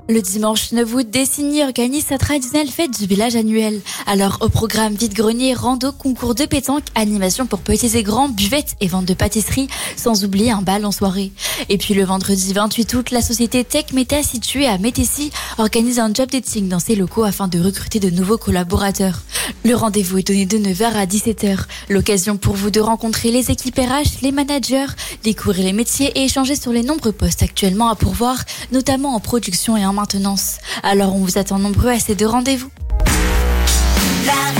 Le dimanche 9 août, Dessigny organise sa traditionnelle fête du village annuel. Alors, au programme vide-grenier, rando, concours de pétanque, animation pour petits et grands, buvettes et vente de pâtisserie, sans oublier un bal en soirée. Et puis le vendredi 28 août, la société Tech Meta située à Métessy organise un job dating dans ses locaux afin de recruter de nouveaux collaborateurs. Le rendez-vous est donné de 9h à 17h. L'occasion pour vous de rencontrer les équipes RH, les managers, découvrir les métiers et échanger sur les nombreux postes actuellement à pourvoir, notamment en production et en maintenance. Alors on vous attend nombreux à ces deux rendez-vous.